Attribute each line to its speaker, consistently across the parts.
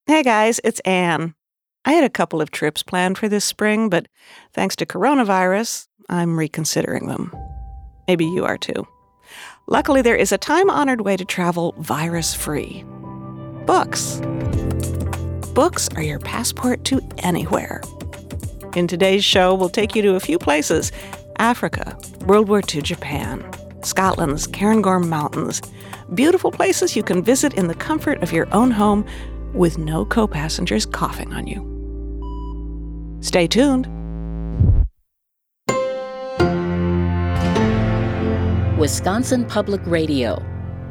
Speaker 1: Hey guys, it's Anne. I had a couple of trips planned for this spring, but thanks to coronavirus, I'm reconsidering them. Maybe you are too. Luckily, there is a time-honored way to travel virus-free. Books. Books are your passport to anywhere. In today's show, we'll take you to a few places: Africa, World War II Japan, Scotland's Cairngorm Mountains, beautiful places you can visit in the comfort of your own home with no co-passengers coughing on you. Stay tuned.
Speaker 2: Wisconsin Public Radio.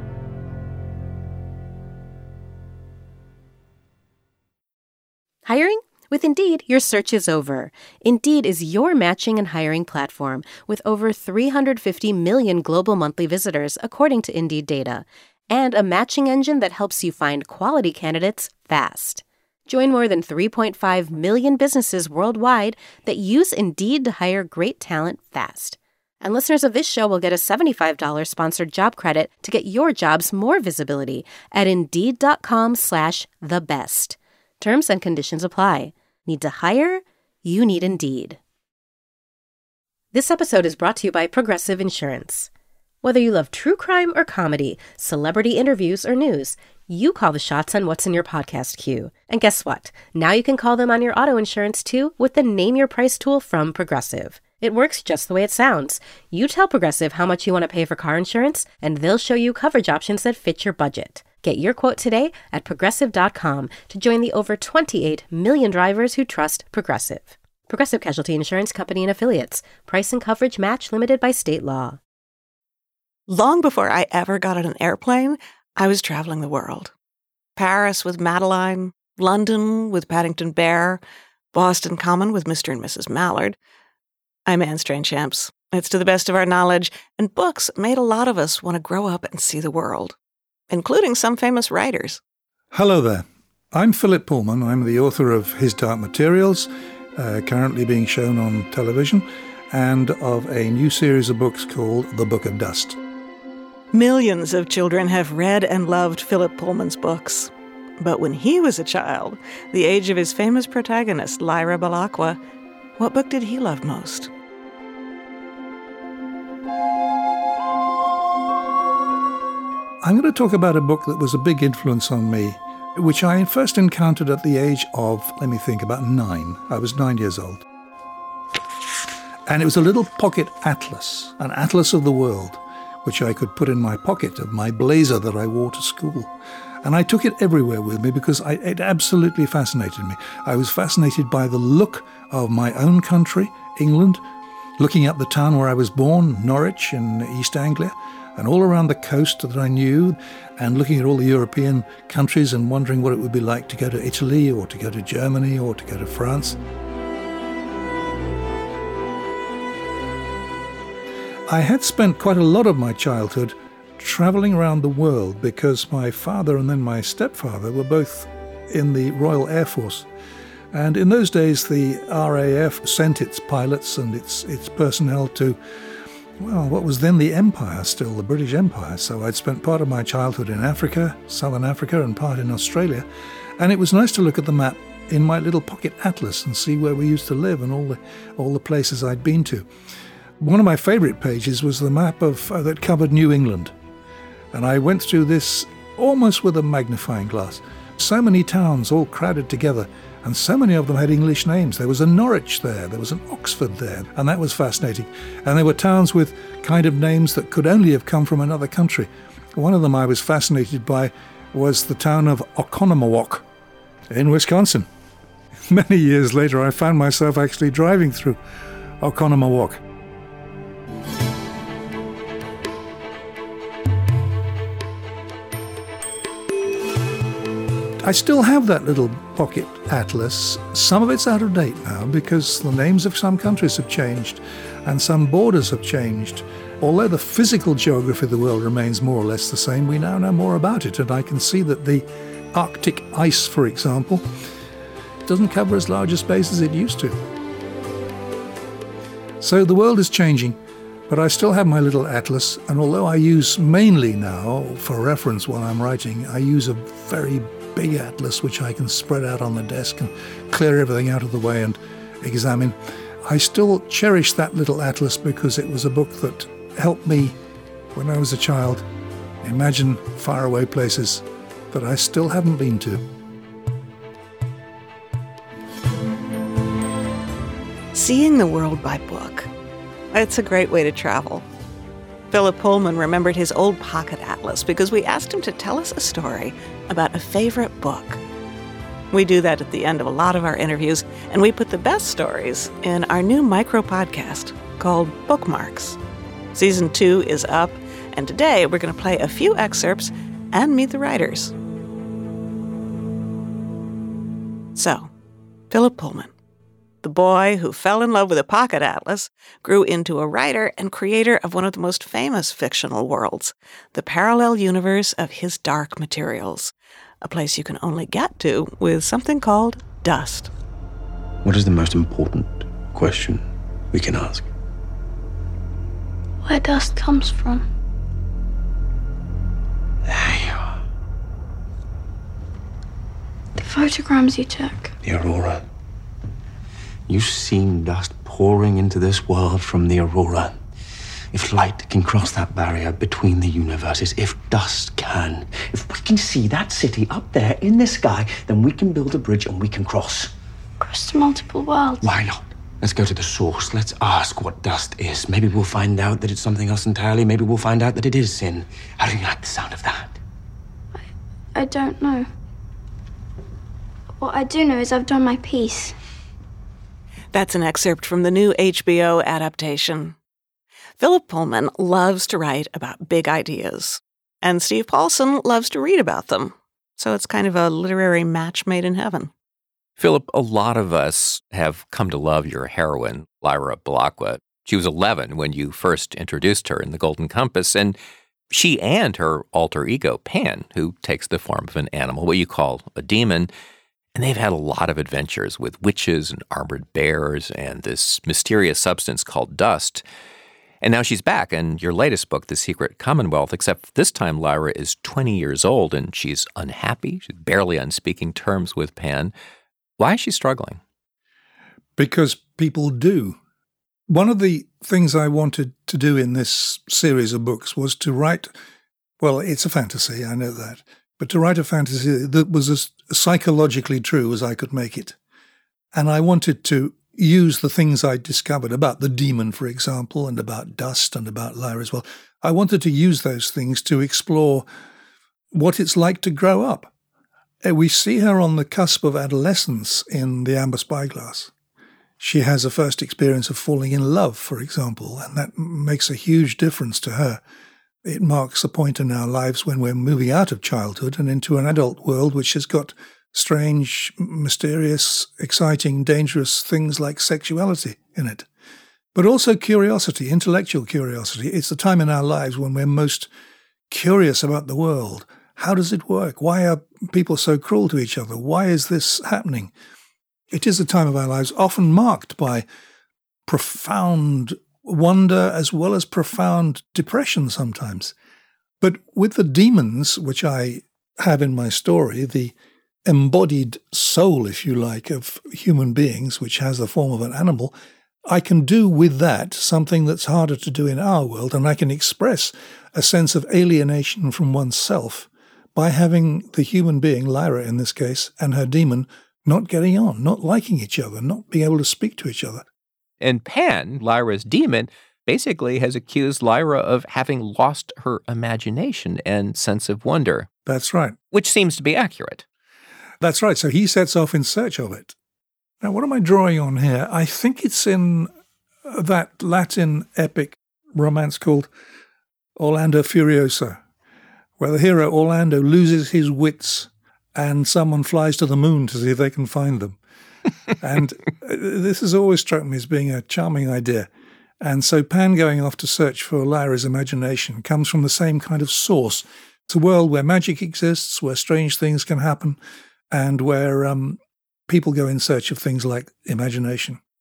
Speaker 3: Hiring? With Indeed, your search is over. Indeed is your matching and hiring platform with over 350 million global monthly visitors, according to Indeed data, and a matching engine that helps you find quality candidates fast. Join more than 3.5 million businesses worldwide that use Indeed to hire great talent fast. And listeners of this show will get a $75 sponsored job credit to get your jobs more visibility at Indeed.com/thebest. Terms and conditions apply. Need to hire? You need Indeed. This episode is brought to you by Progressive Insurance. Whether you love true crime or comedy, celebrity interviews or news, you call the shots on what's in your podcast queue. And guess what? Now you can call them on your auto insurance too with the Name Your Price tool from Progressive. It works just the way it sounds. You tell Progressive how much you want to pay for car insurance, and they'll show you coverage options that fit your budget. Get your quote today at Progressive.com to join the over 28 million drivers who trust Progressive. Progressive Casualty Insurance Company and Affiliates. Price and coverage match limited by state law.
Speaker 1: Long before I ever got on an airplane, I was traveling the world. Paris with Madeline, London with Paddington Bear, Boston Common with Mr. and Mrs. Mallard. I'm Anne Strainchamps. It's to the best of our knowledge, and books made a lot of us want to grow up and see the world, including some famous writers.
Speaker 4: Hello there. I'm Philip Pullman. I'm the author of His Dark Materials, currently being shown on television, and of a new series of books called The Book of Dust.
Speaker 1: Millions of children have read and loved Philip Pullman's books. But when he was a child, the age of his famous protagonist, Lyra Belacqua, what book did he love most?
Speaker 4: I'm going to talk about a book that was a big influence on me, which I first encountered at the age of, about 9. I was 9 years old. And it was a little pocket atlas, an atlas of the world, which I could put in my pocket of my blazer that I wore to school. And I took it everywhere with me because it absolutely fascinated me. I was fascinated by the look of my own country, England, looking at the town where I was born, Norwich in East Anglia, and all around the coast that I knew, and looking at all the European countries and wondering what it would be like to go to Italy or to go to Germany or to go to France. I had spent quite a lot of my childhood travelling around the world because my father and then my stepfather were both in the Royal Air Force. And in those days, the RAF sent its pilots and its personnel to, what was then the Empire, still the British Empire. So I'd spent part of my childhood in Africa, Southern Africa, and part in Australia. And it was nice to look at the map in my little pocket atlas and see where we used to live and all the places I'd been to. One of my favourite pages was the map that covered New England. And I went through this almost with a magnifying glass. So many towns all crowded together, and so many of them had English names. There was a Norwich there was an Oxford there, and that was fascinating. And there were towns with kind of names that could only have come from another country. One of them I was fascinated by was the town of Oconomowoc in Wisconsin. Many years later, I found myself actually driving through Oconomowoc. I still have that little pocket atlas. Some of it's out of date now because the names of some countries have changed and some borders have changed. Although the physical geography of the world remains more or less the same, we now know more about it, and I can see that the Arctic ice, for example, doesn't cover as large a space as it used to. So the world is changing, but I still have my little atlas, and although I use mainly now, for reference while I'm writing, I use a very big atlas which I can spread out on the desk and clear everything out of the way and examine. I still cherish that little atlas because it was a book that helped me, when I was a child, imagine faraway places that I still haven't been to.
Speaker 1: Seeing the world by book. It's a great way to travel. Philip Pullman remembered his old pocket atlas because we asked him to tell us a story about a favorite book. We do that at the end of a lot of our interviews, and we put the best stories in our new micro-podcast called Bookmarks. Season 2 is up, and today we're going to play a few excerpts and meet the writers. So, Philip Pullman, the boy who fell in love with a pocket atlas, grew into a writer and creator of one of the most famous fictional worlds, the parallel universe of his dark materials, a place you can only get to with something called dust.
Speaker 5: What is the most important question we can ask?
Speaker 6: Where dust comes from.
Speaker 5: There you are.
Speaker 6: The photograms you took.
Speaker 5: The aurora. You've seen dust pouring into this world from the aurora. If light can cross that barrier between the universes, if dust can, if we can see that city up there in the sky, then we can build a bridge and we can cross.
Speaker 6: Cross to multiple worlds.
Speaker 5: Why not? Let's go to the source. Let's ask what dust is. Maybe we'll find out that it's something else entirely. Maybe we'll find out that it is sin. How do you like the sound of that?
Speaker 6: I don't know. What I do know is I've done my piece.
Speaker 1: That's an excerpt from the new HBO adaptation. Philip Pullman loves to write about big ideas, and Steve Paulson loves to read about them. So it's kind of a literary match made in heaven.
Speaker 7: Philip, a lot of us have come to love your heroine, Lyra Belacqua. She was 11 when you first introduced her in The Golden Compass, and she and her alter ego, Pan, who takes the form of an animal, what you call a demon, and they've had a lot of adventures with witches and armored bears and this mysterious substance called dust. And now she's back in your latest book, The Secret Commonwealth, except this time Lyra is 20 years old and she's unhappy. She's barely on speaking terms with Pan. Why is she struggling?
Speaker 4: Because people do. One of the things I wanted to do in this series of books was to write, well, it's a fantasy, I know that, but to write a fantasy that was as psychologically true as I could make it. And I wanted to use the things I discovered about the demon, for example, and about dust and about Lyra as well. I wanted to use those things to explore what it's like to grow up. We see her on the cusp of adolescence in The Amber Spyglass. She has a first experience of falling in love, for example, and that makes a huge difference to her. It marks a point in our lives when we're moving out of childhood and into an adult world which has got strange, mysterious, exciting, dangerous things like sexuality in it. But also curiosity, intellectual curiosity. It's the time in our lives when we're most curious about the world. How does it work? Why are people so cruel to each other? Why is this happening? It is a time of our lives often marked by profound wonder as well as profound depression sometimes. But with the demons, which I have in my story, the embodied soul, if you like, of human beings, which has the form of an animal, I can do with that something that's harder to do in our world, and I can express a sense of alienation from oneself by having the human being, Lyra in this case, and her demon not getting on, not liking each other, not being able to speak to each other.
Speaker 7: And Pan, Lyra's demon, basically has accused Lyra of having lost her imagination and sense of wonder.
Speaker 4: That's right.
Speaker 7: Which seems to be accurate.
Speaker 4: That's right. So he sets off in search of it. Now, what am I drawing on here? I think it's in that Latin epic romance called Orlando Furioso, where the hero Orlando loses his wits and someone flies to the moon to see if they can find them. And this has always struck me as being a charming idea. And so Pan going off to search for Lyra's imagination comes from the same kind of source. It's a world where magic exists, where strange things can happen, and where people go in search of things like imagination.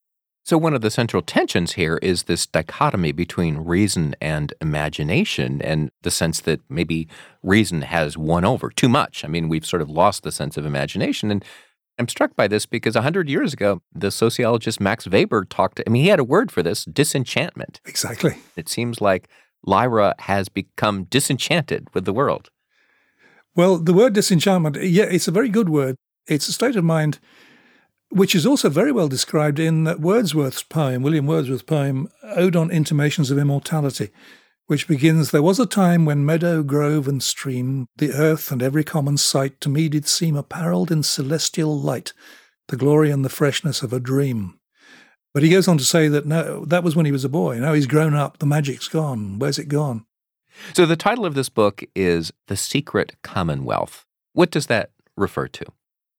Speaker 7: So one of the central tensions here is this dichotomy between reason and imagination, and the sense that maybe reason has won over too much. I mean, we've sort of lost the sense of imagination. And I'm struck by this because 100 years ago, the sociologist Max Weber he had a word for this, disenchantment.
Speaker 4: Exactly.
Speaker 7: It seems like Lyra has become disenchanted with the world.
Speaker 4: Well, the word disenchantment, it's a very good word. It's a state of mind which is also very well described in Wordsworth's poem, William Wordsworth's poem, Ode on Intimations of Immortality, which begins, "There was a time when meadow, grove, and stream, the earth and every common sight, to me did seem apparelled in celestial light, the glory and the freshness of a dream." But he goes on to say that no, that was when he was a boy. Now he's grown up, the magic's gone. Where's it gone?
Speaker 7: So the title of this book is The Secret Commonwealth. What does that refer to?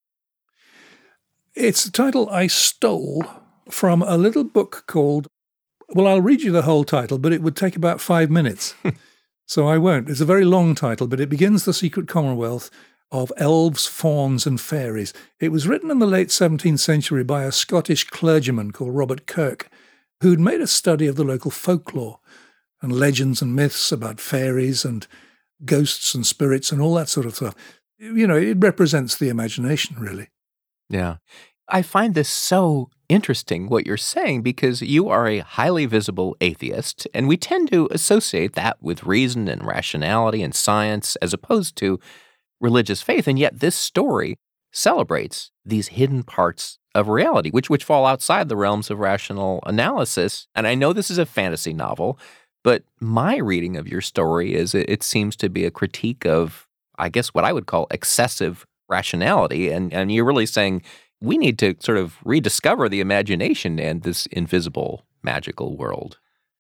Speaker 4: It's a title I stole from a little book called, well, I'll read you the whole title, but it would take about 5 minutes. So I won't. It's a very long title, but it begins The Secret Commonwealth of Elves, Fauns and Fairies. It was written in the late 17th century by a Scottish clergyman called Robert Kirk, who'd made a study of the local folklore and legends and myths about fairies and ghosts and spirits and all that sort of stuff. You know, it represents the imagination, really.
Speaker 7: Yeah. I find this so interesting, what you're saying, because you are a highly visible atheist, and we tend to associate that with reason and rationality and science as opposed to religious faith. And yet this story celebrates these hidden parts of reality, which fall outside the realms of rational analysis. And I know this is a fantasy novel, but my reading of your story is it seems to be a critique of, I guess, what I would call excessive rationality. And you're really saying we need to sort of rediscover the imagination and this invisible, magical world.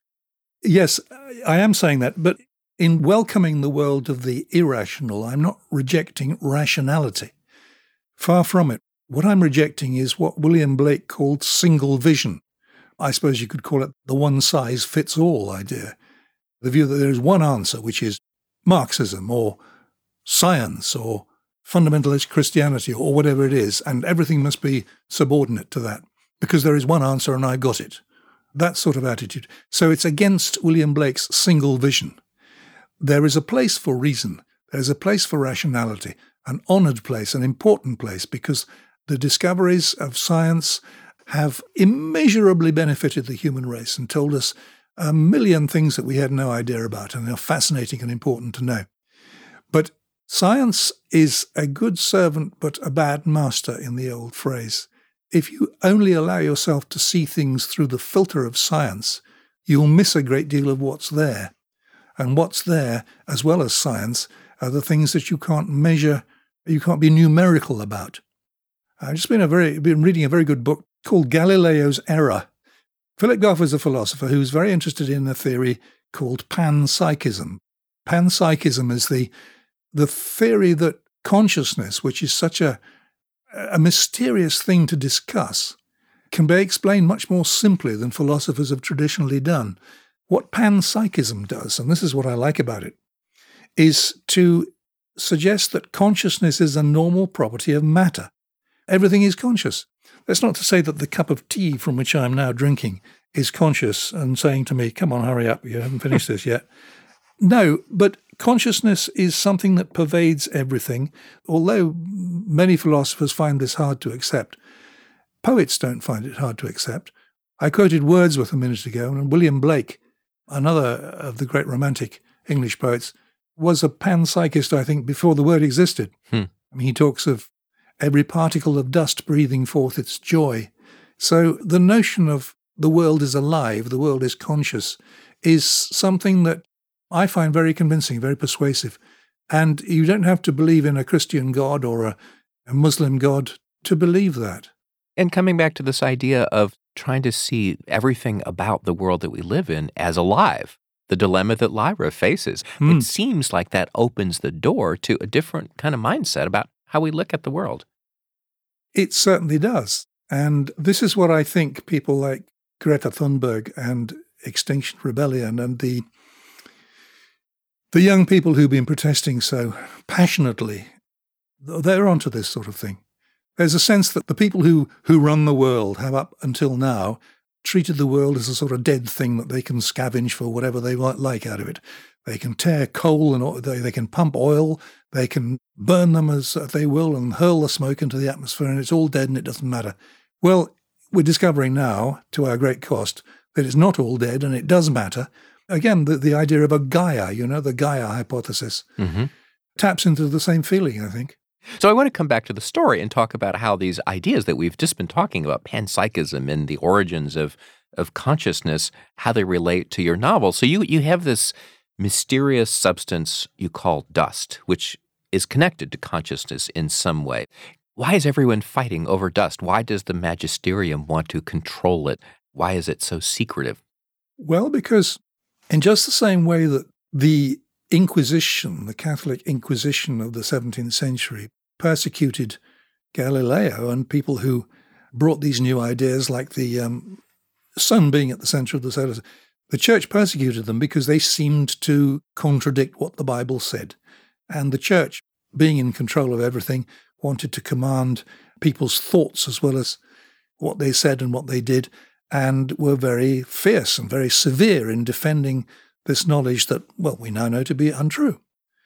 Speaker 4: Yes, I am saying that. But in welcoming the world of the irrational, I'm not rejecting rationality. Far from it. What I'm rejecting is what William Blake called single vision. I suppose you could call it the one-size-fits-all idea. The view that there is one answer, which is Marxism or science or fundamentalist Christianity or whatever it is, and everything must be subordinate to that because there is one answer and I got it. That sort of attitude. So it's against William Blake's single vision. There is a place for reason. There is a place for rationality, an honoured place, an important place, because the discoveries of science have immeasurably benefited the human race and told us a million things that we had no idea about and are fascinating and important to know. But science is a good servant but a bad master, in the old phrase. If you only allow yourself to see things through the filter of science, you'll miss a great deal of what's there. And what's there, as well as science, are the things that you can't measure, you can't be numerical about. I've just been reading a very good book called Galileo's Error. Philip Goff is a philosopher who's very interested in a theory called panpsychism. Panpsychism is the theory that consciousness, which is such a mysterious thing to discuss, can be explained much more simply than philosophers have traditionally done. What panpsychism does, and this is what I like about it, is to suggest that consciousness is a normal property of matter. Everything is conscious. That's not to say that the cup of tea from which I'm now drinking is conscious and saying to me, come on, hurry up, you haven't finished this yet. No, but consciousness is something that pervades everything, although many philosophers find this hard to accept. Poets don't find it hard to accept. I quoted Wordsworth a minute ago, and William Blake, another of the great romantic English poets, was a panpsychist, I think, before the word existed. I mean, he talks of every particle of dust breathing forth its joy. So the notion of the world is alive, the world is conscious, is something that I find very convincing, very persuasive. And you don't have to believe in a Christian God or a Muslim God to believe that.
Speaker 7: And coming back to this idea of trying to see everything about the world that we live in as alive, the dilemma that Lyra faces, it seems like that opens the door to a different kind of mindset about how we look at the world.
Speaker 4: It certainly does. And this is what I think people like Greta Thunberg and Extinction Rebellion and the young people who've been protesting so passionately, they're onto this sort of thing. There's a sense that the people who run the world have up until now treated the world as a sort of dead thing that they can scavenge for whatever they like out of it. They can tear coal and they can pump oil, they can burn them as they will and hurl the smoke into the atmosphere, and it's all dead and it doesn't matter. Well, we're discovering now, to our great cost, that it's not all dead and it does matter. Again, the idea of a Gaia, the Gaia hypothesis, taps into the same feeling, I think.
Speaker 7: So I want to come back to the story and talk about how these ideas that we've just been talking about, panpsychism and the origins of consciousness, how they relate to your novel. So you have this mysterious substance you call dust, which is connected to consciousness in some way. Why is everyone fighting over dust? Why does the magisterium want to control it? Why is it so secretive?
Speaker 4: Well, because in just the same way that the Inquisition, the Catholic Inquisition of the 17th century, persecuted Galileo and people who brought these new ideas like the sun being at the center of the solar system. The church persecuted them because they seemed to contradict what the Bible said. And the church, being in control of everything, wanted to command people's thoughts as well as what they said and what they did, and were very fierce and very severe in defending this knowledge that, well, we now know to be untrue.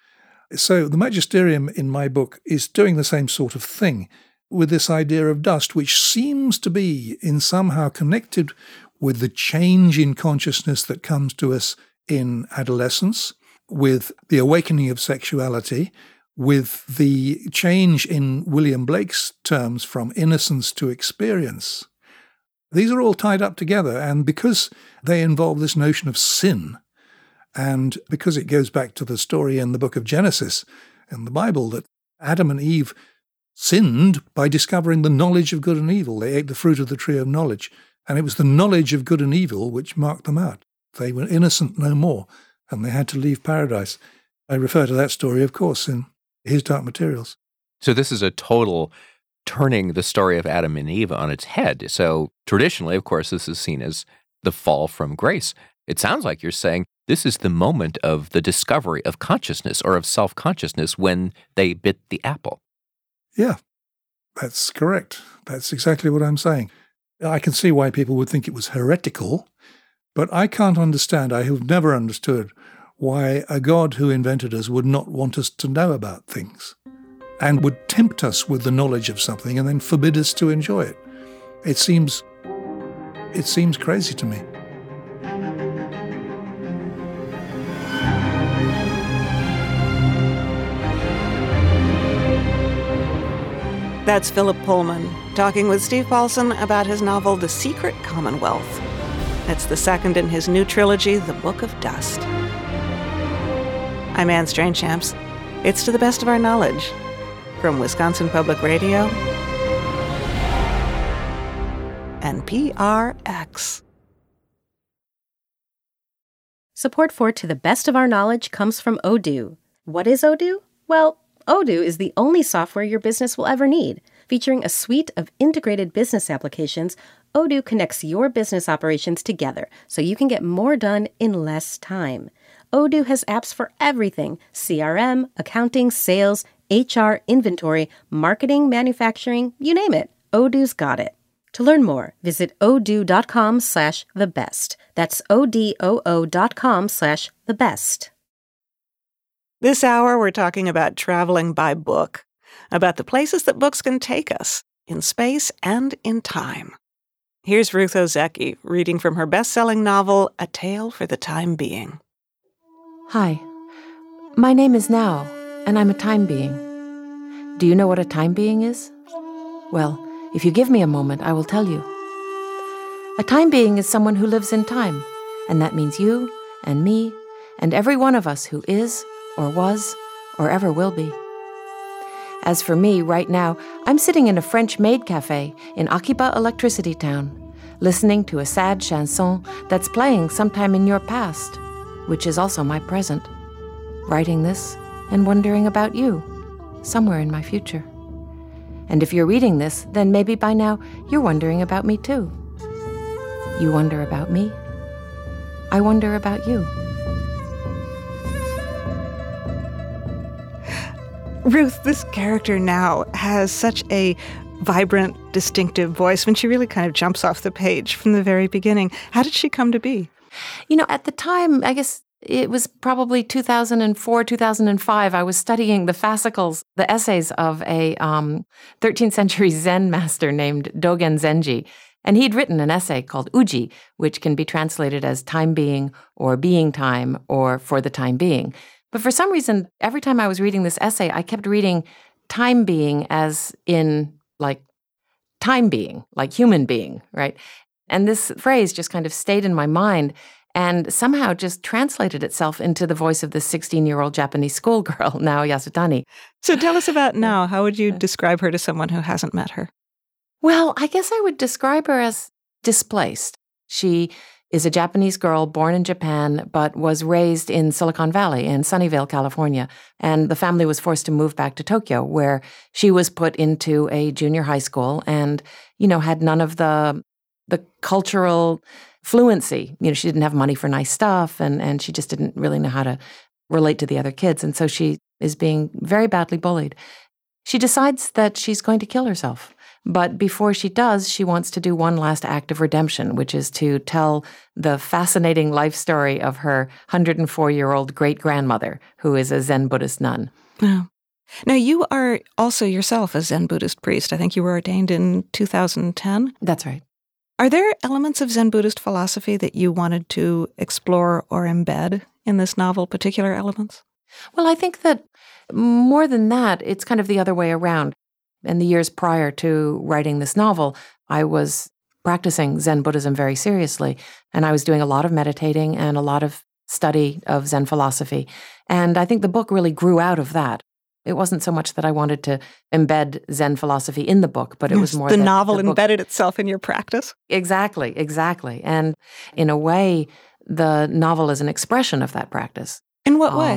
Speaker 4: So the magisterium in my book is doing the same sort of thing with this idea of dust, which seems to be in somehow connected with the change in consciousness that comes to us in adolescence, with the awakening of sexuality, with the change in William Blake's terms from innocence to experience. These are all tied up together, and because they involve this notion of sin, and because it goes back to the story in the book of Genesis in the Bible that Adam and Eve sinned by discovering the knowledge of good and evil. They ate the fruit of the tree of knowledge, and it was the knowledge of good and evil which marked them out. They were innocent no more, and they had to leave paradise. I refer to that story, of course, in His Dark Materials.
Speaker 7: So this is a total turning the story of Adam and Eve on its head. So traditionally, of course, this is seen as the fall from grace. It sounds like you're saying this is the moment of the discovery of consciousness or of self-consciousness when they bit the apple.
Speaker 4: Yeah, that's correct. That's exactly what I'm saying. I can see why people would think it was heretical, but I can't understand, I have never understood why a God who invented us would not want us to know about things and would tempt us with the knowledge of something and then forbid us to enjoy it. It seems crazy to me.
Speaker 1: That's Philip Pullman talking with Steve Paulson about his novel, The Secret Commonwealth. It's the second in his new trilogy, The Book of Dust. I'm Anne Strainchamps. It's To the Best of Our Knowledge from Wisconsin Public Radio and PRX.
Speaker 3: Support for To the Best of Our Knowledge comes from Odoo. What is Odoo? Well, Odoo is the only software your business will ever need. Featuring a suite of integrated business applications, Odoo connects your business operations together so you can get more done in less time. Odoo has apps for everything: CRM, accounting, sales, HR, inventory, marketing, manufacturing, you name it. Odoo's got it. To learn more, visit odoo.com/thebest. That's odoo.com/thebest.
Speaker 1: This hour, we're talking about traveling by book, about the places that books can take us, in space and in time. Here's Ruth Ozeki reading from her best-selling novel, A Tale for the Time Being.
Speaker 8: Hi, my name is Now, and I'm a time being. Do you know what a time being is? Well, if you give me a moment, I will tell you. A time being is someone who lives in time, and that means you and me and every one of us who is, or was, or ever will be. As for me, right now, I'm sitting in a French maid cafe in Akiba Electricity Town, listening to a sad chanson that's playing sometime in your past, which is also my present, writing this and wondering about you, somewhere in my future. And if you're reading this, then maybe by now you're wondering about me too. You wonder about me. I wonder about you.
Speaker 1: Ruth, this character Now has such a vibrant, distinctive voice when she really kind of jumps off the page from the very beginning. How did she come to be?
Speaker 8: At the time, I guess it was probably 2004, 2005, I was studying the fascicles, the essays of a 13th century Zen master named Dogen Zenji. And he'd written an essay called Uji, which can be translated as time being or being time or for the time being. But for some reason, every time I was reading this essay, I kept reading time being as in like time being, like human being, right? And this phrase just kind of stayed in my mind and somehow just translated itself into the voice of this 16-year-old Japanese schoolgirl, Nao Yasutani.
Speaker 1: So tell us about Nao. How would you describe her to someone who hasn't met her?
Speaker 8: Well, I guess I would describe her as displaced. She is a Japanese girl born in Japan, but was raised in Silicon Valley in Sunnyvale, California. And the family was forced to move back to Tokyo, where she was put into a junior high school and, had none of the cultural fluency. She didn't have money for nice stuff, and she just didn't really know how to relate to the other kids. And so she is being very badly bullied. She decides that she's going to kill herself. But before she does, she wants to do one last act of redemption, which is to tell the fascinating life story of her 104-year-old great-grandmother, who is a Zen Buddhist nun.
Speaker 1: Oh. Now, you are also yourself a Zen Buddhist priest. I think you were ordained in 2010.
Speaker 8: That's right.
Speaker 1: Are there elements of Zen Buddhist philosophy that you wanted to explore or embed in this novel, particular elements?
Speaker 8: Well, I think that more than that, it's kind of the other way around. In the years prior to writing this novel, I was practicing Zen Buddhism very seriously, and I was doing a lot of meditating and a lot of study of Zen philosophy. And I think the book really grew out of that. It wasn't so much that I wanted to embed Zen philosophy in the book, but it was more
Speaker 1: the
Speaker 8: that
Speaker 1: novel
Speaker 8: the book
Speaker 1: embedded itself in your practice?
Speaker 8: Exactly. And in a way, the novel is an expression of that practice.
Speaker 1: In what way?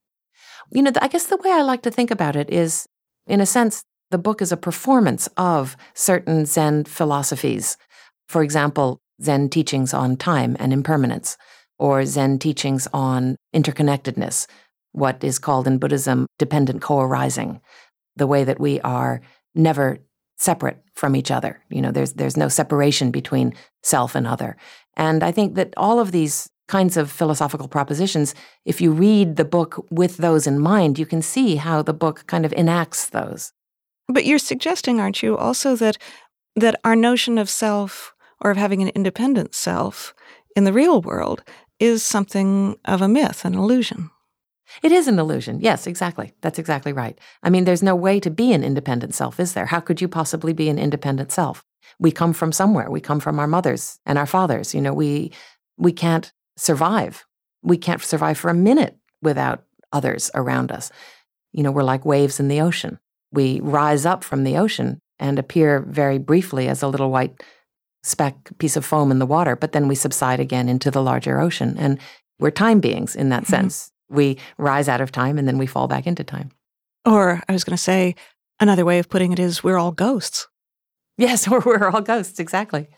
Speaker 8: I guess the way I like to think about it is, in a sense, the book is a performance of certain Zen philosophies. For example, Zen teachings on time and impermanence, or Zen teachings on interconnectedness, what is called in Buddhism dependent co-arising, the way that we are never separate from each other. There's no separation between self and other. And I think that all of these kinds of philosophical propositions, if you read the book with those in mind, you can see how the book kind of enacts those.
Speaker 1: But you're suggesting, aren't you, also that our notion of self or of having an independent self in the real world is something of a myth, an illusion?
Speaker 8: It is an illusion. Yes, exactly. That's exactly right. I mean, there's no way to be an independent self, is there? How could you possibly be an independent self? We come from somewhere. We come from our mothers and our fathers. We can't survive. We can't survive for a minute without others around us. We're like waves in the ocean. We rise up from the ocean and appear very briefly as a little white speck, piece of foam in the water, but then we subside again into the larger ocean. And we're time beings in that sense. We rise out of time and then we fall back into time.
Speaker 1: Or I was going to say, another way of putting it is we're all ghosts.
Speaker 8: Yes, we're all ghosts, exactly.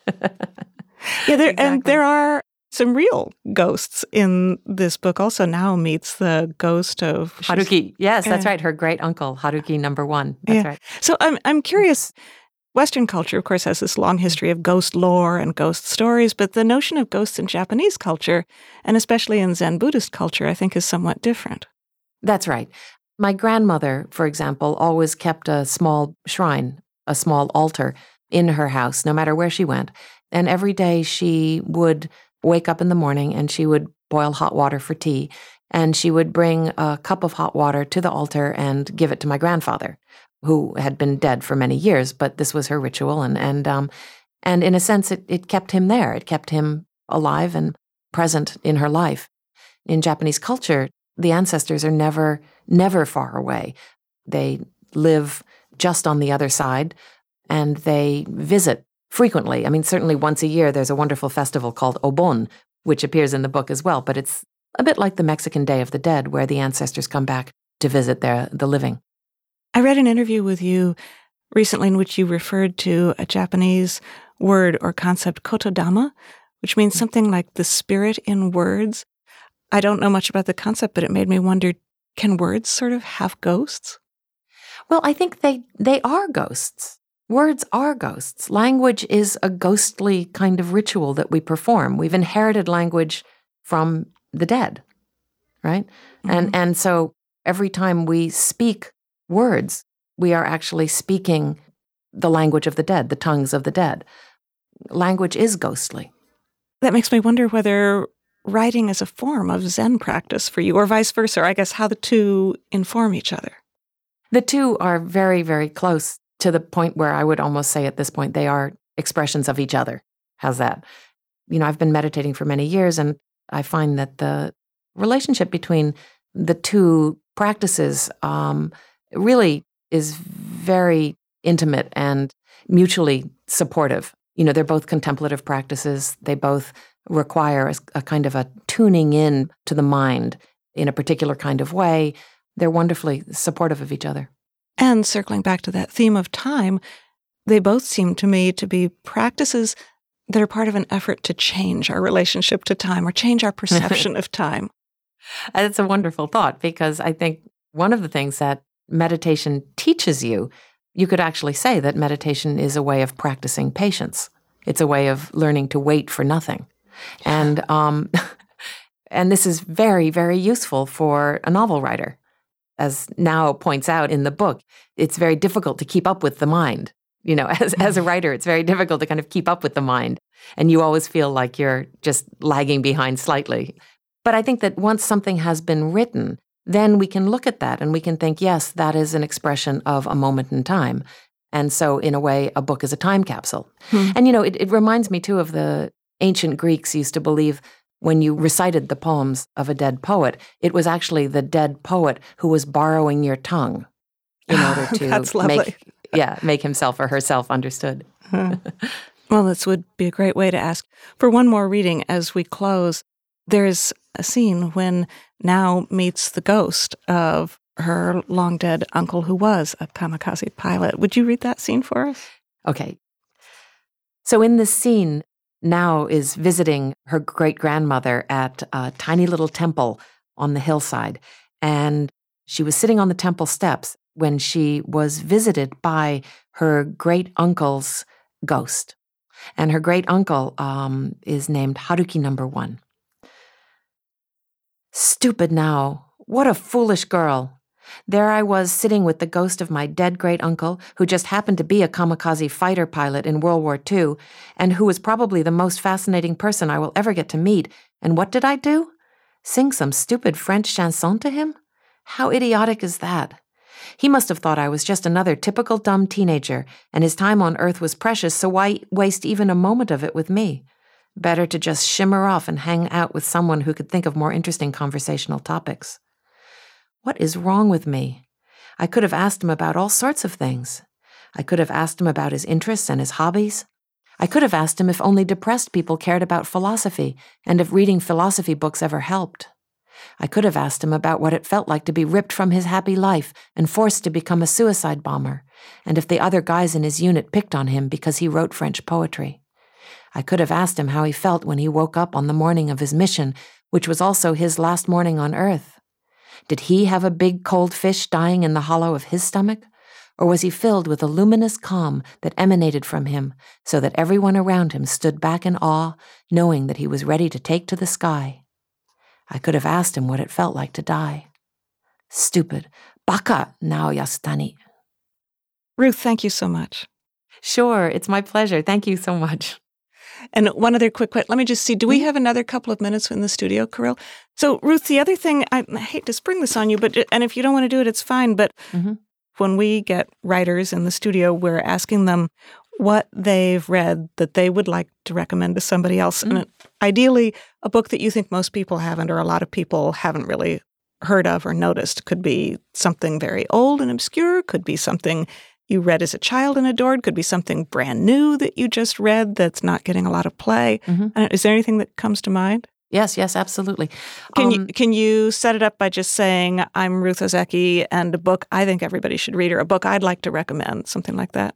Speaker 1: Exactly. And there are some real ghosts in this book. Also, Nao meets the ghost of
Speaker 8: Haruki. Yes, that's right. Her great uncle, Haruki #1. That's right.
Speaker 1: So I'm curious. Western culture, of course, has this long history of ghost lore and ghost stories, but the notion of ghosts in Japanese culture, and especially in Zen Buddhist culture, I think is somewhat different.
Speaker 8: That's right. My grandmother, for example, always kept a small shrine, a small altar in her house, no matter where she went. And every day she would wake up in the morning and she would boil hot water for tea, and she would bring a cup of hot water to the altar and give it to my grandfather, who had been dead for many years, but this was her ritual. And in a sense, it kept him there. It kept him alive and present in her life. In Japanese culture, the ancestors are never far away. They live just on the other side, and they visit frequently. I mean, certainly once a year, there's a wonderful festival called Obon, which appears in the book as well, but it's a bit like the Mexican Day of the Dead, where the ancestors come back to visit the living.
Speaker 1: I read an interview with you recently in which you referred to a Japanese word or concept, kotodama, which means something like the spirit in words. I don't know much about the concept, but it made me wonder, can words sort of have ghosts?
Speaker 8: Well, I think they are ghosts. words are ghosts. Language is a ghostly kind of ritual that we perform. We've inherited language from the dead, right?
Speaker 1: Mhm.
Speaker 8: And so every time we speak words, we are actually speaking the language of the dead, the tongues of the dead. Language is ghostly.
Speaker 1: That makes me wonder whether writing is a form of Zen practice for you, or vice versa, or I guess how the two inform each other.
Speaker 8: The two are very, very close to the point where I would almost say at this point they are expressions of each other. How's that? I've been meditating for many years, and I find that the relationship between the two practices really is very intimate and mutually supportive. They're both contemplative practices. They both require a kind of a tuning in to the mind in a particular kind of way. They're wonderfully supportive of each other.
Speaker 1: And circling back to that theme of time, they both seem to me to be practices that are part of an effort to change our relationship to time or change our perception of time.
Speaker 8: That's a wonderful thought, because I think one of the things that meditation teaches you, you could actually say that meditation is a way of practicing patience. It's a way of learning to wait for nothing. And and this is very, very useful for a novel writer. As Now points out in the book, it's very difficult to keep up with the mind. As a writer, it's very difficult to kind of keep up with the mind. And you always feel like you're just lagging behind slightly. But I think that once something has been written, then we can look at that and we can think, yes, that is an expression of a moment in time. And so, in a way, a book is a time capsule. And, it reminds me, too, of the ancient Greeks used to believe when you recited the poems of a dead poet, it was actually the dead poet who was borrowing your tongue in order to
Speaker 1: That's lovely.
Speaker 8: make himself or herself understood.
Speaker 1: Well, this would be a great way to ask for one more reading as we close. There's a scene when Now meets the ghost of her long-dead uncle who was a kamikaze pilot. Would you read that scene for us?
Speaker 8: Okay. So in this scene, Now is visiting her great-grandmother at a tiny little temple on the hillside. And she was sitting on the temple steps when she was visited by her great-uncle's ghost. And her great-uncle is named Haruki No. 1. Stupid Now. What a foolish girl. There I was sitting with the ghost of my dead great-uncle, who just happened to be a kamikaze fighter pilot in World War II, and who was probably the most fascinating person I will ever get to meet. And what did I do? Sing some stupid French chanson to him? How idiotic is that? He must have thought I was just another typical dumb teenager, and his time on Earth was precious, so why waste even a moment of it with me? Better to just shimmer off and hang out with someone who could think of more interesting conversational topics. What is wrong with me? I could have asked him about all sorts of things. I could have asked him about his interests and his hobbies. I could have asked him if only depressed people cared about philosophy and if reading philosophy books ever helped. I could have asked him about what it felt like to be ripped from his happy life and forced to become a suicide bomber, and if the other guys in his unit picked on him because he wrote French poetry. I could have asked him how he felt when he woke up on the morning of his mission, which was also his last morning on Earth. Did he have a big cold fish dying in the hollow of his stomach? Or was he filled with a luminous calm that emanated from him, so that everyone around him stood back in awe, knowing that he was ready to take to the sky? I could have asked him what it felt like to die. Stupid. Baka now yasutani.
Speaker 1: Ruth, thank you so much.
Speaker 8: Sure, it's my pleasure. Thank you so much.
Speaker 1: And one other quick question. Let me just see. Do we have another couple of minutes in the studio, Kirill? So, Ruth, the other thing, I hate to spring this on you, and if you don't want to do it, it's fine. But when we get writers in the studio, we're asking them what they've read that they would like to recommend to somebody else. And ideally, a book that you think most people haven't or a lot of people haven't really heard of or noticed. Could be something very old and obscure. Could be something you read as a child and adored. Could be something brand new that you just read that's not getting a lot of play. Is there anything that comes to mind?
Speaker 8: Yes, absolutely.
Speaker 1: Can you set it up by just saying, I'm Ruth Ozeki, and a book I think everybody should read, or a book I'd like to recommend, something like that?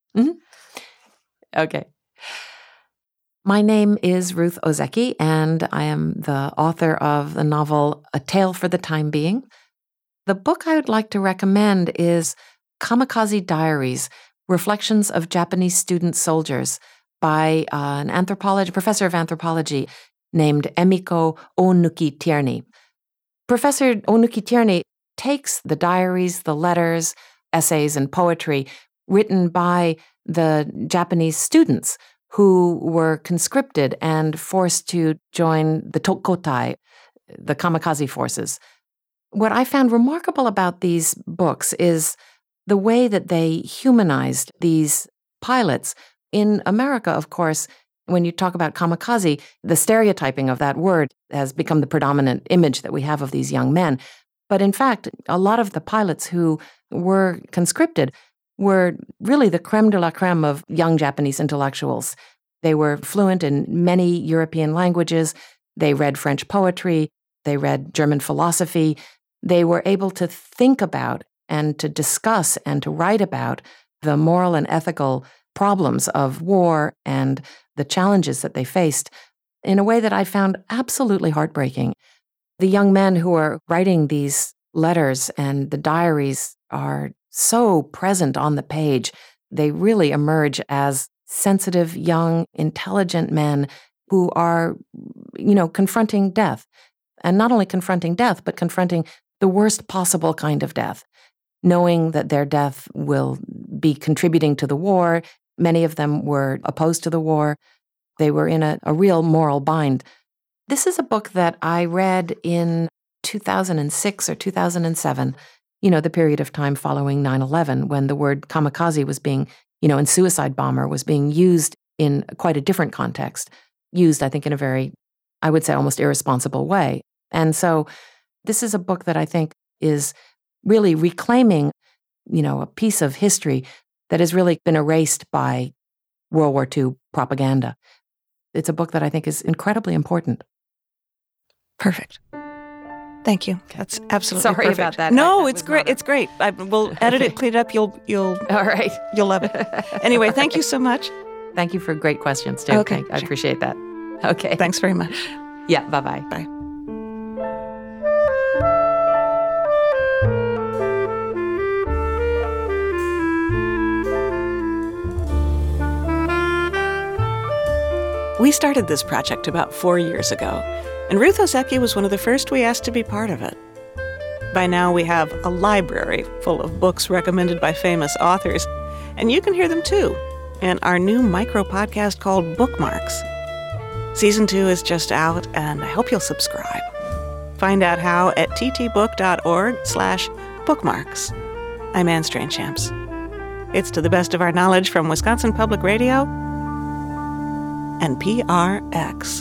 Speaker 8: Okay. My name is Ruth Ozeki, and I am the author of the novel A Tale for the Time Being. The book I would like to recommend is Kamikaze Diaries, Reflections of Japanese Student Soldiers by an professor of anthropology named Emiko Onuki-Tierney. Professor Onuki-Tierney takes the diaries, the letters, essays, and poetry written by the Japanese students who were conscripted and forced to join the Tokkotai, the kamikaze forces. What I found remarkable about these books is the way that they humanized these pilots. In America, of course, when you talk about kamikaze, the stereotyping of that word has become the predominant image that we have of these young men. But in fact, a lot of the pilots who were conscripted were really the creme de la creme of young Japanese intellectuals. They were fluent in many European languages. They read French poetry. They read German philosophy. They were able to think about and to discuss and to write about the moral and ethical problems of war and the challenges that they faced in a way that I found absolutely heartbreaking. The young men who are writing these letters and the diaries are so present on the page. They really emerge as sensitive, young, intelligent men who are, confronting death. And not only confronting death, but confronting the worst possible kind of death, knowing that their death will be contributing to the war. Many of them were opposed to the war. They were in a real moral bind. This is a book that I read in 2006 or 2007, the period of time following 9/11, when the word kamikaze was being, and suicide bomber was being used in quite a different context, used, I think, in a very, I would say, almost irresponsible way. And so this is a book that I think is really reclaiming, a piece of history that has really been erased by World War II propaganda. It's a book that I think is incredibly important.
Speaker 1: Perfect. Thank you. That's absolutely
Speaker 8: Sorry
Speaker 1: perfect.
Speaker 8: about that.
Speaker 1: No, it's great. It's great. We'll edit it, clean it up. You'll.
Speaker 8: All right.
Speaker 1: You'll love it. Anyway, thank you so much.
Speaker 8: Thank you for great questions, too.
Speaker 1: Okay.
Speaker 8: I appreciate that. Okay.
Speaker 1: Thanks very much.
Speaker 8: Yeah, bye-bye.
Speaker 1: Bye. We started this project about 4 years ago, and Ruth Ozeki was one of the first we asked to be part of it. By now, we have a library full of books recommended by famous authors, and you can hear them too in our new micro-podcast called Bookmarks. Season 2 is just out, and I hope you'll subscribe. Find out how at ttbook.org/bookmarks. I'm Anne Strainchamps. It's to the best of our knowledge from Wisconsin Public Radio and PRX.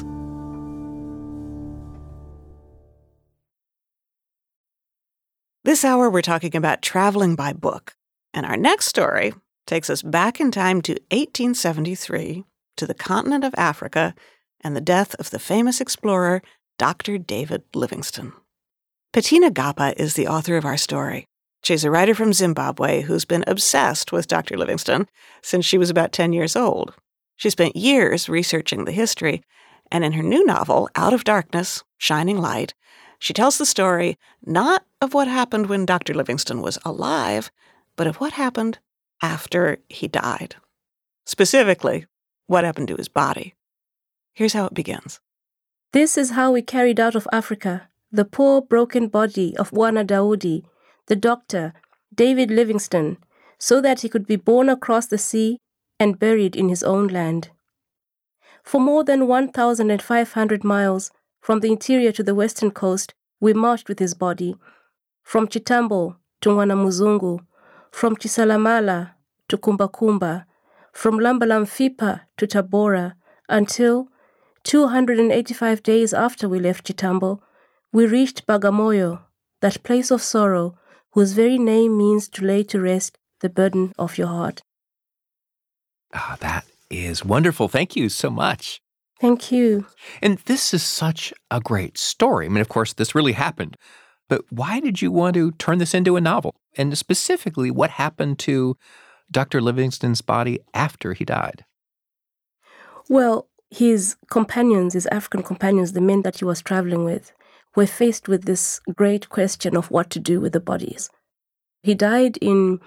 Speaker 1: This hour, we're talking about traveling by book. And our next story takes us back in time to 1873, to the continent of Africa, and the death of the famous explorer, Dr. David Livingstone. Patina Gapa is the author of our story. She's a writer from Zimbabwe who's been obsessed with Dr. Livingstone since she was about 10 years old. She spent years researching the history, and in her new novel, Out of Darkness, Shining Light, she tells the story not of what happened when Dr. Livingstone was alive, but of what happened after he died. Specifically, what happened to his body. Here's how it begins.
Speaker 9: This is how we carried out of Africa the poor broken body of Bwana Daudi, the doctor, David Livingstone, so that he could be borne across the sea and buried in his own land. For more than 1,500 miles, from the interior to the western coast, we marched with his body, from Chitambo to Mwanamuzungu, from Chisalamala to Kumbakumba, from Lambalamfipa to Tabora, until 285 days after we left Chitambo, we reached Bagamoyo, that place of sorrow, whose very name means to lay to rest the burden of your heart.
Speaker 7: Ah, that is wonderful. Thank you so much.
Speaker 9: Thank you.
Speaker 7: And this is such a great story. I mean, of course, this really happened. But why did you want to turn this into a novel? And specifically, what happened to Dr. Livingstone's body after he died?
Speaker 9: Well, his companions, his African companions, the men that he was traveling with, were faced with this great question of what to do with the bodies. He died in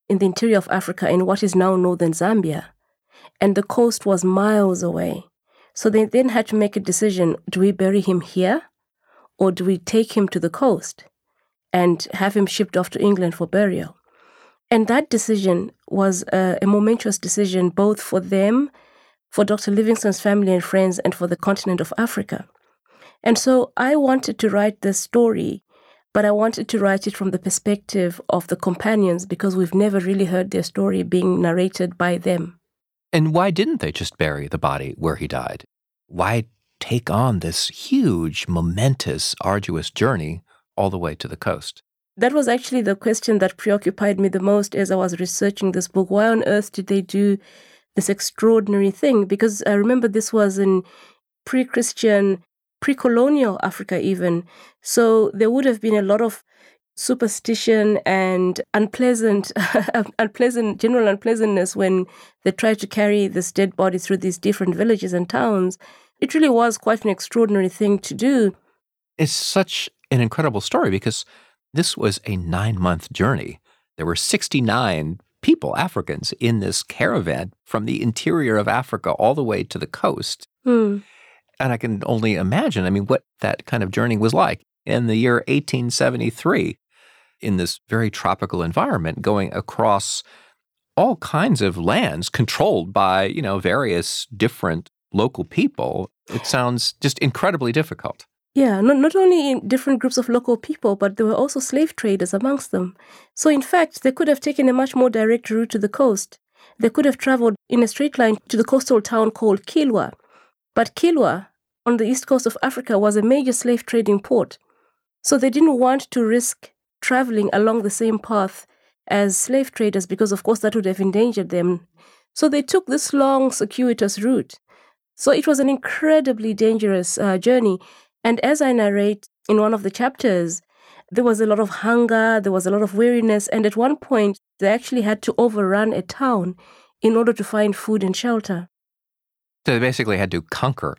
Speaker 9: in the interior of Africa in what is now northern Zambia. And the coast was miles away. So they then had to make a decision, do we bury him here or do we take him to the coast and have him shipped off to England for burial? And that decision was a momentous decision both for them, for Dr. Livingstone's family and friends, and for the continent of Africa. And so I wanted to write this story, but I wanted to write it from the perspective of the companions because we've never really heard their story being narrated by them.
Speaker 7: And why didn't they just bury the body where he died? Why take on this huge, momentous, arduous journey all the way to the coast?
Speaker 9: That was actually the question that preoccupied me the most as I was researching this book. Why on earth did they do this extraordinary thing? Because I remember this was in pre-Christian, pre-colonial Africa even. So there would have been a lot of superstition and general unpleasantness when they tried to carry this dead body through these different villages and towns. It really was quite an extraordinary thing to do.
Speaker 7: It's such an incredible story because this was a 9-month journey. There were 69 people, Africans, in this caravan from the interior of Africa all the way to the coast. And I can only imagine, what that kind of journey was like in the year 1873 in this very tropical environment, going across all kinds of lands controlled by, various different local people. It sounds just incredibly difficult.
Speaker 9: Yeah, not only in different groups of local people, but there were also slave traders amongst them. So in fact, they could have taken a much more direct route to the coast. They could have traveled in a straight line to the coastal town called Kilwa. But Kilwa, on the east coast of Africa, was a major slave trading port. So they didn't want to risk traveling along the same path as slave traders because, of course, that would have endangered them. So they took this long, circuitous route. So it was an incredibly dangerous journey. And as I narrate in one of the chapters, there was a lot of hunger, there was a lot of weariness, and at one point, they actually had to overrun a town in order to find food and shelter.
Speaker 7: So they basically had to conquer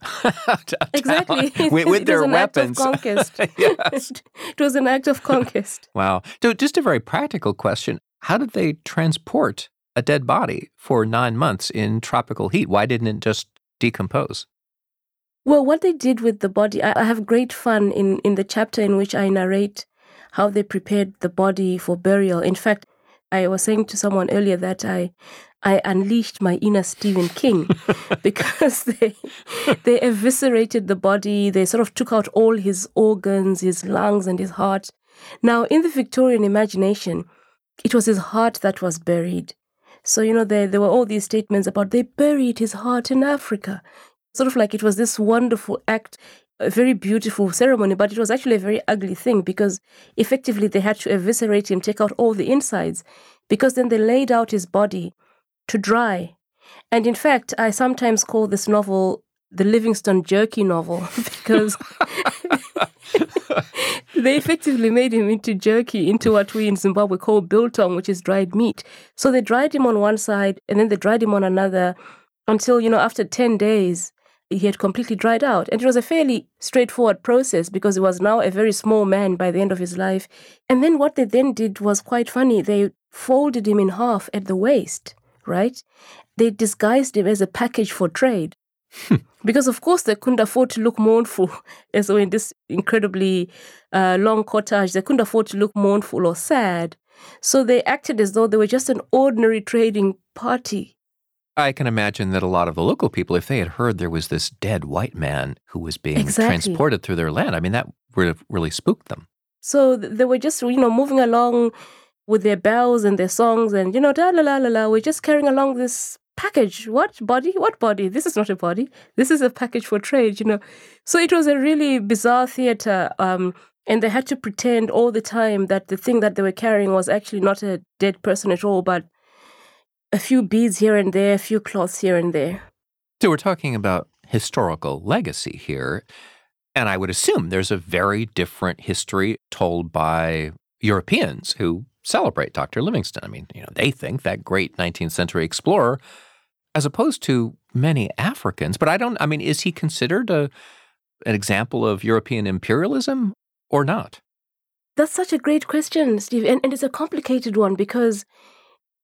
Speaker 9: exactly
Speaker 7: with their weapons.
Speaker 9: It was an act of conquest.
Speaker 7: Yes.
Speaker 9: It was an act of conquest.
Speaker 7: Wow. So just a very practical question. How did they transport a dead body for 9 months in tropical heat? Why didn't it just decompose?
Speaker 9: Well, what they did with the body, I have great fun in the chapter in which I narrate how they prepared the body for burial. In fact, I was saying to someone earlier that I unleashed my inner Stephen King because they eviscerated the body. They sort of took out all his organs, his lungs and his heart. Now, in the Victorian imagination, it was his heart that was buried. So, there were all these statements about they buried his heart in Africa. Sort of like it was this wonderful act, a very beautiful ceremony, but it was actually a very ugly thing because effectively they had to eviscerate him, take out all the insides, because then they laid out his body to dry. And in fact, I sometimes call this novel the Livingstone jerky novel because they effectively made him into jerky, into what we in Zimbabwe call biltong, which is dried meat. So they dried him on one side and then they dried him on another until, after 10 days, he had completely dried out. And it was a fairly straightforward process because he was now a very small man by the end of his life. And then what they then did was quite funny. They folded him in half at the waist, right? They disguised him as a package for trade. Because, of course, they couldn't afford to look mournful. And so in this incredibly long cortege, they couldn't afford to look mournful or sad. So they acted as though they were just an ordinary trading party.
Speaker 7: I can imagine that a lot of the local people, if they had heard there was this dead white man who was being transported through their land, that would have really spooked them.
Speaker 9: So they were just, moving along with their bells and their songs and, da la la la la, we're just carrying along this package. What body? What body? This is not a body. This is a package for trade, So it was a really bizarre theater. And they had to pretend all the time that the thing that they were carrying was actually not a dead person at all, but a few beads here and there, a few cloths here and there.
Speaker 7: So we're talking about historical legacy here. And I would assume there's a very different history told by Europeans who celebrate Dr. Livingstone. They think that great 19th century explorer, as opposed to many Africans. But is he considered an example of European imperialism or not?
Speaker 9: That's such a great question, Steve. And it's a complicated one because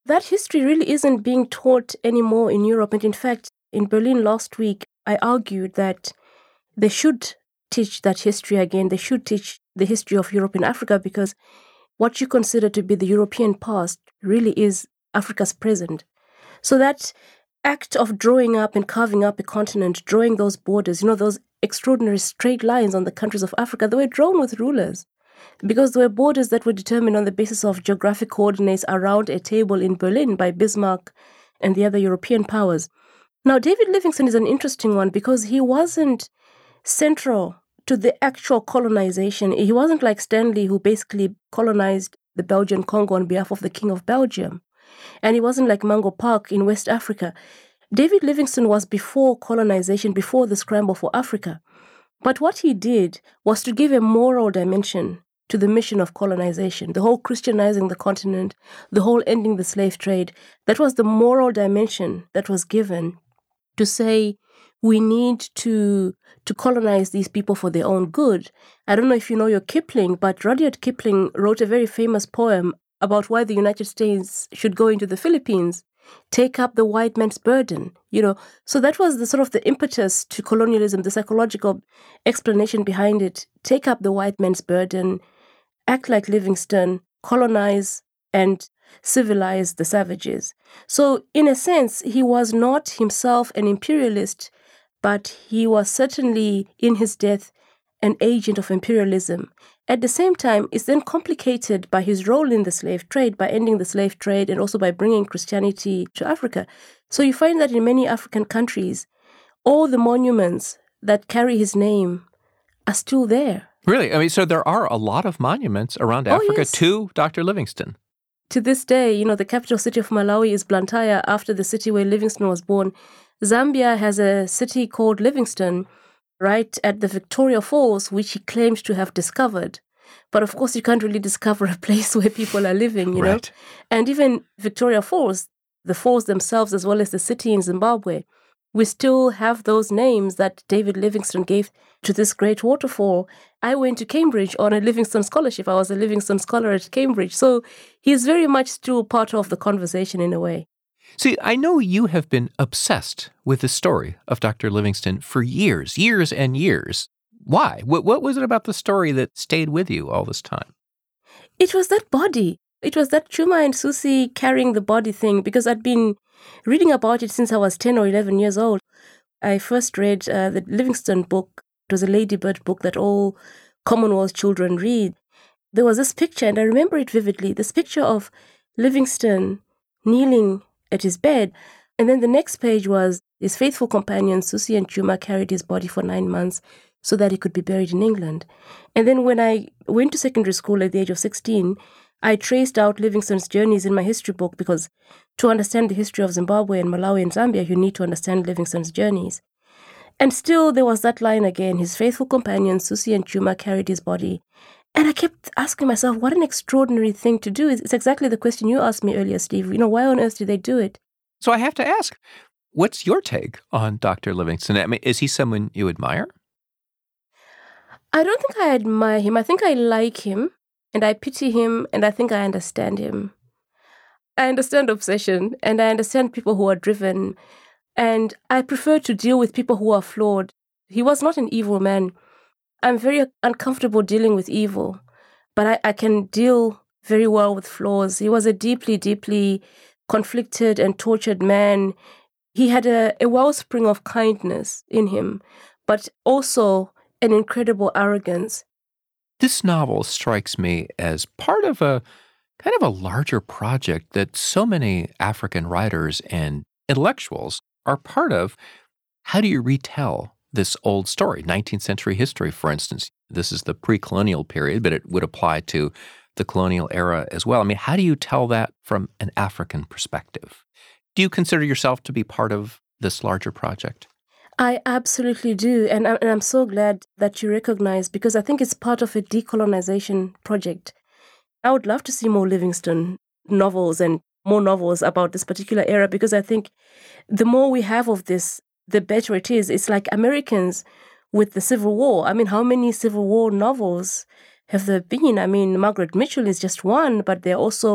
Speaker 9: that history really isn't being taught anymore in Europe. And in fact, in Berlin last week, I argued that they should teach that history again. They should teach the history of Europe and Africa, because what you consider to be the European past really is Africa's present. So that act of drawing up and carving up a continent, drawing those borders, those extraordinary straight lines on the countries of Africa, they were drawn with rulers, because there were borders that were determined on the basis of geographic coordinates around a table in Berlin by Bismarck and the other European powers. Now, David Livingstone is an interesting one because he wasn't central to the actual colonization. He wasn't like Stanley, who basically colonized the Belgian Congo on behalf of the King of Belgium. And he wasn't like Mango Park in West Africa. David Livingstone was before colonization, before the scramble for Africa. But what he did was to give a moral dimension to the mission of colonization, the whole Christianizing the continent, the whole ending the slave trade. That was the moral dimension that was given to say, we need to colonize these people for their own good. I don't know if you know your Kipling, but Rudyard Kipling wrote a very famous poem about why the United States should go into the Philippines, take up the white man's burden, So that was the sort of the impetus to colonialism, the psychological explanation behind it. Take up the white man's burden, act like Livingstone, colonize and civilize the savages. So in a sense, he was not himself an imperialist, but he was certainly, in his death, an agent of imperialism. At the same time, it's then complicated by his role in the slave trade, by ending the slave trade and also by bringing Christianity to Africa. So you find that in many African countries, all the monuments that carry his name are still there.
Speaker 7: Really? I mean, so there are a lot of monuments around Africa
Speaker 9: yes.
Speaker 7: to Dr. Livingstone.
Speaker 9: To this day, the capital city of Malawi is Blantyre, after the city where Livingstone was born. Zambia has a city called Livingstone, right at the Victoria Falls, which he claims to have discovered. But of course, you can't really discover a place where people are living, you know. And even Victoria Falls, the falls themselves, as well as the city in Zimbabwe, we still have those names that David Livingstone gave to this great waterfall. I went to Cambridge on a Livingstone scholarship. I was a Livingstone scholar at Cambridge. So he's very much still part of the conversation in a way.
Speaker 7: See, I know you have been obsessed with the story of Dr. Livingstone for years and years. Why? What was it about the story that stayed with you all this time?
Speaker 9: It was that body. It was that Chuma and Susie carrying the body thing, because I'd been reading about it since I was 10 or 11 years old. I first read the Livingstone book. It was a Ladybird book that all Commonwealth children read. There was this picture, and I remember it vividly, this picture of Livingstone kneeling at his bed. And then the next page was his faithful companions, Susie and Chuma, carried his body for 9 months so that he could be buried in England. And then when I went to secondary school at the age of 16, I traced out Livingstone's journeys in my history book, because to understand the history of Zimbabwe and Malawi and Zambia, you need to understand Livingstone's journeys. And still there was that line again, his faithful companions, Susie and Chuma, carried his body. And I kept asking myself, what an extraordinary thing to do. It's exactly the question you asked me earlier, Steve. Why on earth did they do it?
Speaker 7: So I have to ask, what's your take on Dr. Livingstone? I mean, is he someone you admire?
Speaker 9: I don't think I admire him. I think I like him, and I pity him, and I think I understand him. I understand obsession, and I understand people who are driven, and I prefer to deal with people who are flawed. He was not an evil man. I'm very uncomfortable dealing with evil, but I can deal very well with flaws. He was a deeply, deeply conflicted and tortured man. He had a wellspring of kindness in him, but also an incredible arrogance.
Speaker 7: This novel strikes me as part of a kind of a larger project that so many African writers and intellectuals are part of. How do you retell this old story? 19th century history, for instance. This is the pre-colonial period, but it would apply to the colonial era as well. I mean, how do you tell that from an African perspective? Do you consider yourself to be part of this larger project?
Speaker 9: I absolutely do, and I'm so glad that you recognize, because I think it's part of a decolonization project. I would love to see more Livingstone novels and more novels about this particular era, because I think the more we have of this, the better it is. It's like Americans with the Civil War. I mean, how many Civil War novels have there been? I mean, Margaret Mitchell is just one, but there are also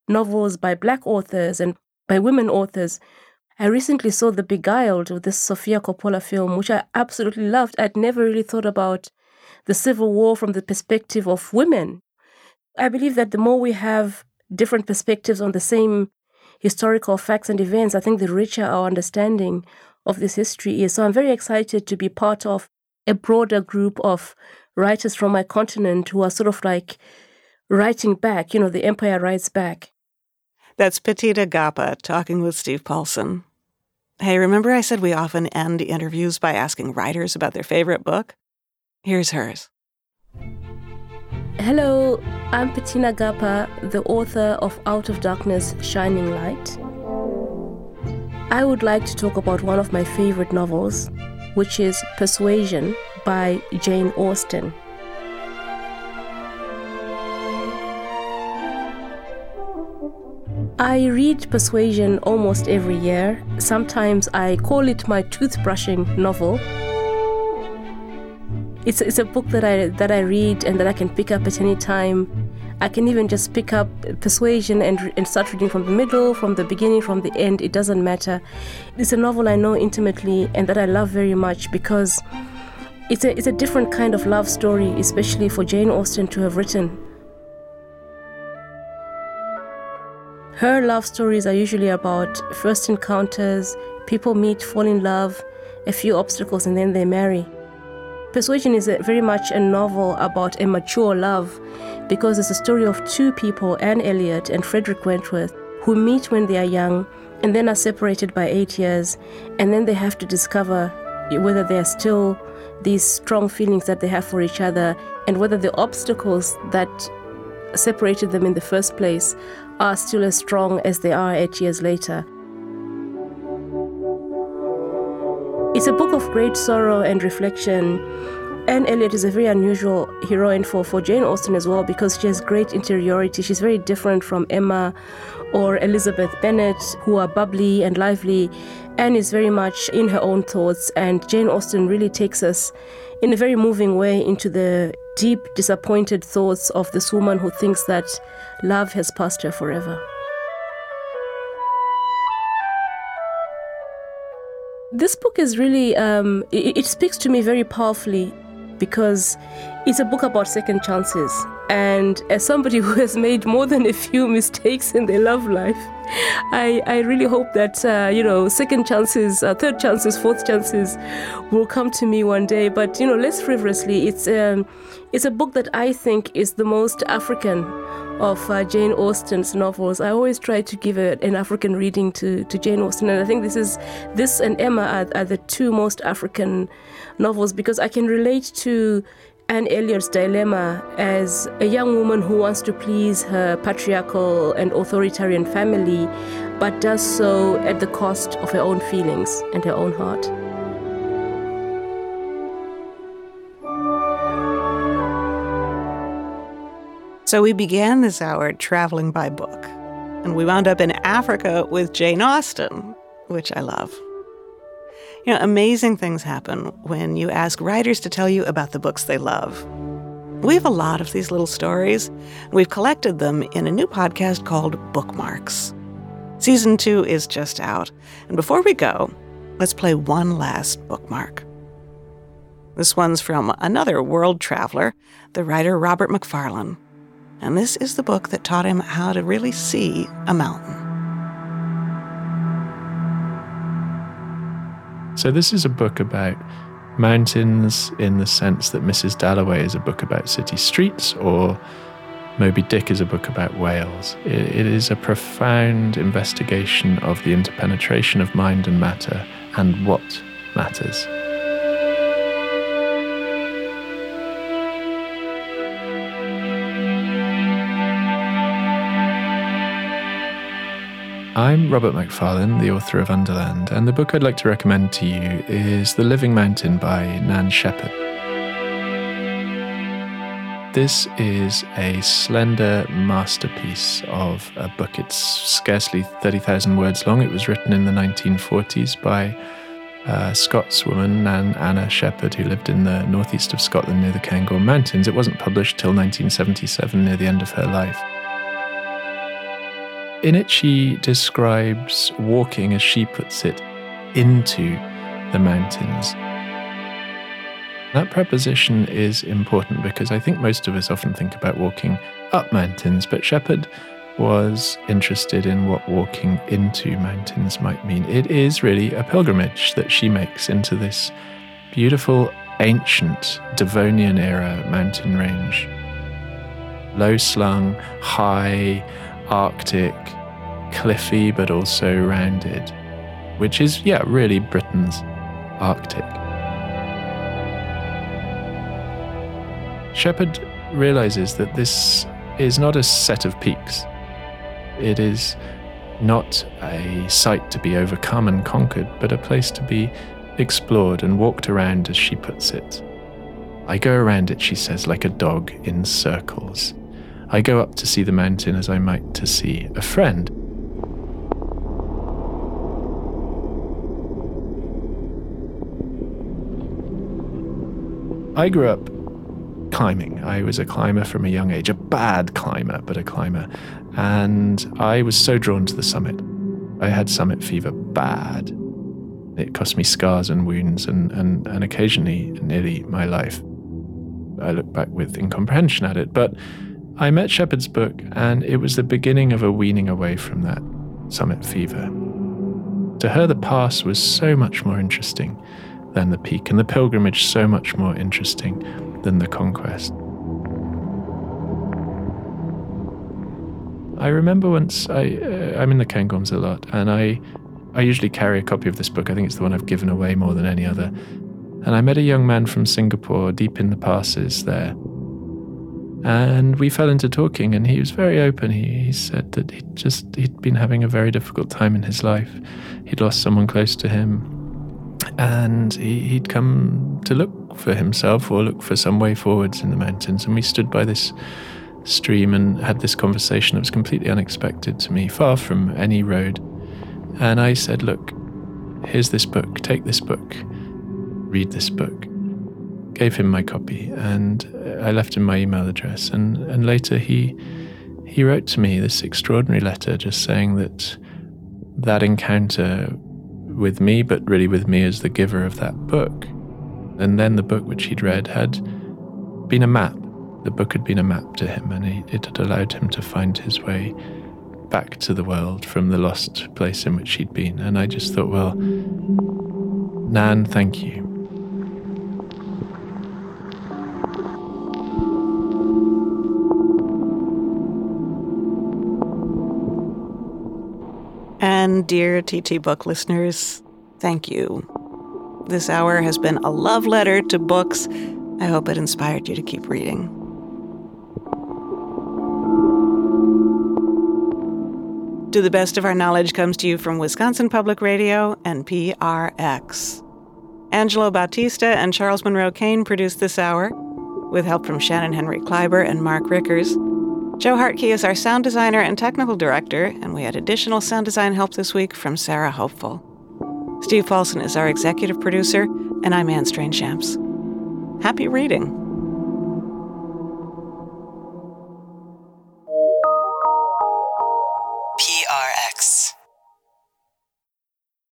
Speaker 9: novels by Black authors and by women authors. I recently saw The Beguiled, this Sofia Coppola film, which I absolutely loved. I'd never really thought about the Civil War from the perspective of women. I believe that the more we have different perspectives on the same historical facts and events, I think the richer our understanding of this history is. So I'm very excited to be part of a broader group of writers from my continent who are sort of like writing back, the empire writes back.
Speaker 1: That's Bettina Gappa talking with Steve Paulson. Hey, remember I said we often end interviews by asking writers about their favorite book? Here's hers.
Speaker 9: Hello, I'm Bettina Gappa, the author of Out of Darkness, Shining Light. I would like to talk about one of my favorite novels, which is Persuasion by Jane Austen. I read Persuasion almost every year. Sometimes I call it my toothbrushing novel. It's a book that I read and that I can pick up at any time. I can even just pick up Persuasion and start reading from the middle, from the beginning, from the end. It doesn't matter. It's a novel I know intimately and that I love very much because it's a different kind of love story, especially for Jane Austen to have written. Her love stories are usually about first encounters, people meet, fall in love, a few obstacles, and then they marry. Persuasion is very much a novel about a mature love because it's a story of two people, Anne Elliot and Frederick Wentworth, who meet when they are young and then are separated by 8 years, and then they have to discover whether there are still these strong feelings that they have for each other and whether the obstacles that separated them in the first place are still as strong as they are 8 years later. It's a book of great sorrow and reflection. Anne Elliot is a very unusual heroine for Jane Austen as well because she has great interiority. She's very different from Emma or Elizabeth Bennet, who are bubbly and lively. Anne is very much in her own thoughts, and Jane Austen really takes us in a very moving way into the deep, disappointed thoughts of this woman who thinks that love has passed her forever. This book is really, it speaks to me very powerfully because it's a book about second chances. And as somebody who has made more than a few mistakes in their love life, I really hope that, second chances, third chances, fourth chances will come to me one day. But, less frivolously, it's a book that I think is the most African of Jane Austen's novels. I always try to give an African reading to Jane Austen, and I think this and Emma are the two most African novels because I can relate to Anne Elliot's dilemma as a young woman who wants to please her patriarchal and authoritarian family, but does so at the cost of her own feelings and her own heart.
Speaker 1: So we began this hour traveling by book, and we wound up in Africa with Jane Austen, which I love. Amazing things happen when you ask writers to tell you about the books they love. We have a lot of these little stories. We've collected them in a new podcast called Bookmarks. Season 2 is just out. And before we go, let's play one last bookmark. This one's from another world traveler, the writer Robert Macfarlane. And this is the book that taught him how to really see a mountain.
Speaker 10: So this is a book about mountains in the sense that Mrs. Dalloway is a book about city streets, or Moby Dick is a book about Wales. It is a profound investigation of the interpenetration of mind and matter and what matters. I'm Robert Macfarlane, the author of Underland, and the book I'd like to recommend to you is The Living Mountain by Nan Shepherd. This is a slender masterpiece of a book. It's scarcely 30,000 words long. It was written in the 1940s by a Scotswoman, Anna Shepherd, who lived in the northeast of Scotland near the Cairngorm Mountains. It wasn't published till 1977, near the end of her life. In it, she describes walking, as she puts it, into the mountains. That preposition is important because I think most of us often think about walking up mountains, but Shepard was interested in what walking into mountains might mean. It is really a pilgrimage that she makes into this beautiful, ancient Devonian-era mountain range. Low-slung, high, Arctic, cliffy, but also rounded, which is, really Britain's Arctic. Shepard realizes that this is not a set of peaks. It is not a site to be overcome and conquered, but a place to be explored and walked around, as she puts it. I go around it, she says, like a dog in circles. I go up to see the mountain as I might to see a friend. I grew up climbing. I was a climber from a young age, a bad climber, but a climber. And I was so drawn to the summit. I had summit fever bad. It cost me scars and wounds and occasionally nearly my life. I look back with incomprehension at it, but I met Shepard's book and it was the beginning of a weaning away from that summit fever. To her, the pass was so much more interesting than the peak, and the pilgrimage so much more interesting than the conquest. I remember once, I'm in the Cairngorms a lot, and I usually carry a copy of this book. I think it's the one I've given away more than any other. And I met a young man from Singapore deep in the passes there. And we fell into talking, and he was very open. He said that he'd been having a very difficult time in his life. He'd lost someone close to him, and he'd come to look for himself or look for some way forwards in the mountains. And we stood by this stream and had this conversation that was completely unexpected to me, far from any road. And I said, look, here's this book, take this book, read this book. Gave him my copy, and I left him my email address. And later he wrote to me this extraordinary letter just saying that encounter with me, but really with me as the giver of that book, and then the book which he'd read had been a map. The book had been a map to him, and it had allowed him to find his way back to the world from the lost place in which he'd been. And I just thought, well, Nan, thank you.
Speaker 1: And dear TT Book listeners, thank you. This hour has been a love letter to books. I hope it inspired you to keep reading. To the best of our knowledge comes to you from Wisconsin Public Radio and PRX. Angelo Bautista and Charles Monroe Kane produced this hour, with help from Shannon Henry Kleiber and Mark Rickers. Joe Hartke is our sound designer and technical director, and we had additional sound design help this week from Sarah Hopeful. Steve Paulson is our executive producer, and I'm Anne Strange-Shamps. Happy reading.
Speaker 11: PRX.